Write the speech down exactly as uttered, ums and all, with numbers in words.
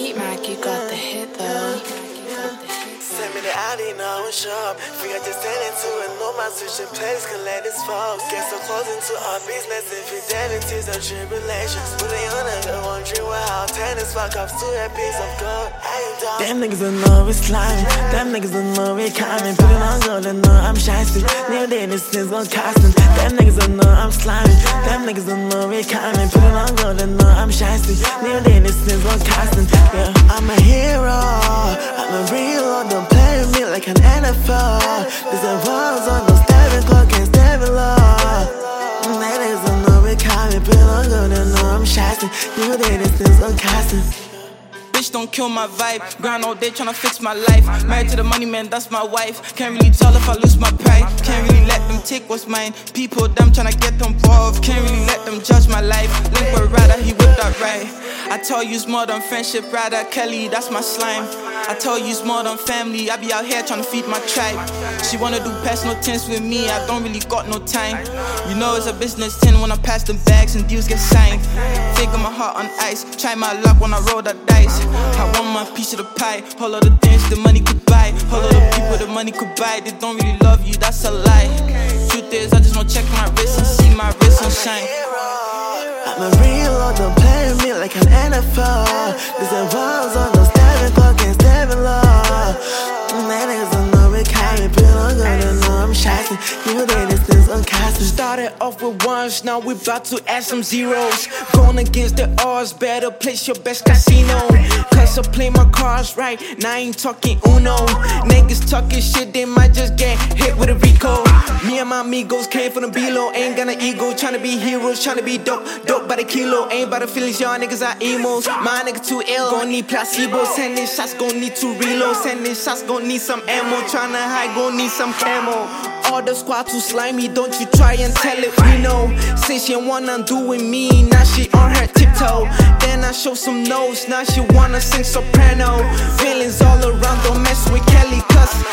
Mac, you got the hit though. Send me the I D, now I'm sharp. Free, I just send it to it. No, my switching place can let this fall. Get so close into our business. Infidelities or tribulations. Put it on a good one, dream wow. Tennis fuck off to that piece of gold. Them niggas don't know it's slime. Them niggas don't know it coming. Put it on gold and know I'm shiesty. New day, this is gon' cost them. Them niggas don't know I'm slimy. Them niggas don't know it coming. Put it on gold and know I'm shiesty. New day, this is gon' cost them. Yeah, I'm a hero. I'm a real one. Don't play with me like an N F L. There's a balls on the stabbing clock, can't stab it low. Niggas don't know it coming. Put it on gold and know I'm shiesty. New day, this is gon' cost them. Bitch, don't kill my vibe. Grind all day tryna fix my life. Married to the money, man, that's my wife. Can't really tell if I lose my pride. Can't really let them take what's mine. People, them tryna get involved. Can't really let them judge my life. Link with Ryder, he whipped that right. I tell you it's more than friendship, Ryder Kelly, that's my slime. I tell you it's more than family. I be out here tryna feed my tribe. She wanna do personal things with me, I don't really got no time. You know it's a business ten when I pass them bags and deals get signed. Figure my heart on ice, try my luck when I roll the dice. I want my piece of the pie, all of the things the money could buy. All of the people the money could buy, they don't really love you, that's a lie. Truth is, I just wanna check my wrist and see my wrist on shine. I'm a real one, don't play with me like an N F L. There's a balls on the stabbing clock, can't stab it low. Niggas don't know it coming, put it on gold and know I'm shiesty. You day, this is uncasting. Started off with ones, now we about to add some zeros. Going against the odds, better place your best casino. Cause I play my cards right, now I ain't talking Uno. Niggas talking shit, they might just get hit with a Rico. Me and my amigos came from the below, ain't got an ego. Tryna be heroes, tryna be dope, dope by the kilo. Ain't by the feelings, y'all niggas are emos. My nigga too ill, gon' need placebo. Sending shots, gon' need to reload. Sending shots, gon' need some ammo. Tryna hide, gon' need some camo. All the squad too slimy, don't you try and tell it, we know. Since she wanna undo with me, now she on her tiptoe. Then I show some notes, now she wanna sing soprano. Feelings all around, don't mess with Kelly, cause